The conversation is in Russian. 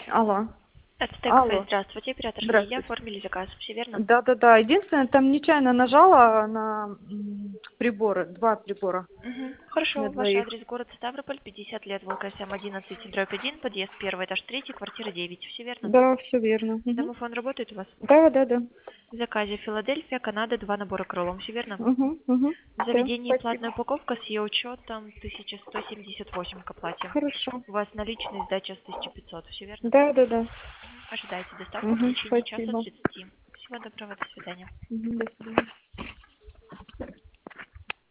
Алло. Это ТКФ, Алло. здравствуйте, оператор Лидия, Здравствуйте. оформили заказ, все верно? Да. Единственное, там нечаянно нажала на приборы, два прибора Хорошо, на ваш двоих. адрес, город Ставрополь, 50 лет, ВКСМ 11, дробь 1, подъезд 1, этаж 3, квартира 9, все верно? Да, все верно. Угу. Домофон работает у вас? Да. В заказе Филадельфия, Канада, 2 набора крылом, все верно? Угу. В Все, заведении платная спасибо. упаковка с ее учетом 1178 к оплате. Хорошо. У вас наличные сдача с 1500, все верно? Да. Ожидайте доставку в Угу, течение часа спасибо. 30. Всего доброго, до свидания. Угу, до свидания.